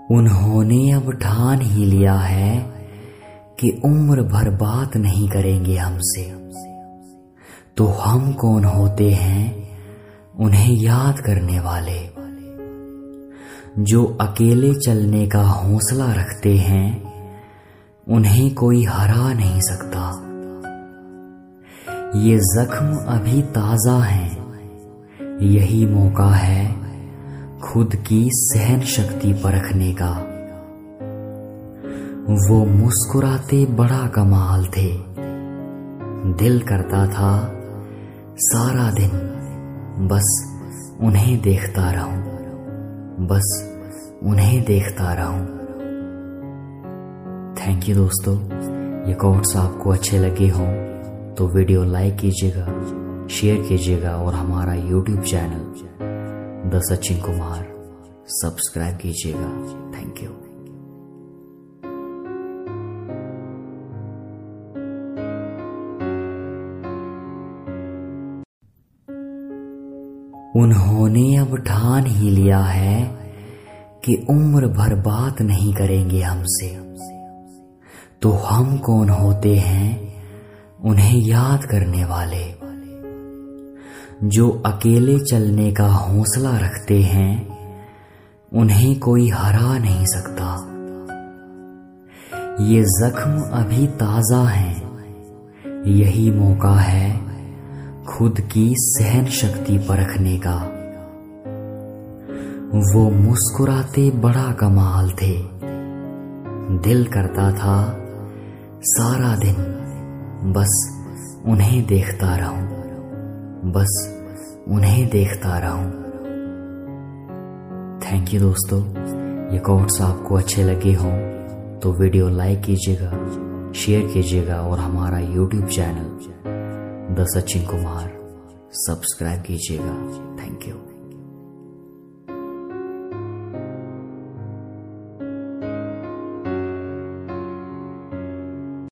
उन्होंने अब ठान ही लिया है कि उम्र भर बात नहीं करेंगे हमसे। तो हम कौन होते हैं उन्हें याद करने वाले, जो अकेले चलने का हौसला रखते हैं, उन्हें कोई हरा नहीं सकता। ये जख्म अभी ताजा हैं, यही मौका है खुद की सहन शक्ति परखने का। वो मुस्कुराते बड़ा कमाल थे, दिल करता था सारा दिन बस उन्हें देखता रहूं, बस उन्हें देखता रहूं। थैंक यू दोस्तों। ये कोट्स आपको अच्छे लगे हों तो वीडियो लाइक कीजिएगा, शेयर कीजिएगा और हमारा YouTube channel the Sachin Kumar subscribe कीजिएगा। Thank you. उन्होंने अब ठान ही लिया है कि उम्र भर बात नहीं करेंगे हमसे। तो हम कौन होते हैं उन्हें याद करने वाले, जो अकेले चलने का हौसला रखते हैं, उन्हें कोई हरा नहीं सकता। ये जख्म अभी ताजा हैं, यही मौका है खुद की सहन शक्ति परखने का। वो मुस्कुराते बड़ा कमाल थे, दिल करता था सारा दिन बस उन्हें देखता रहूं, बस उन्हें देखता रहूं। थैंक यू दोस्तों। ये कोट्स आपको अच्छे लगे हों तो वीडियो लाइक कीजिएगा, शेयर कीजिएगा और हमारा YouTube channel the Sachin Kumar subscribe कीजिएगा। Thank you.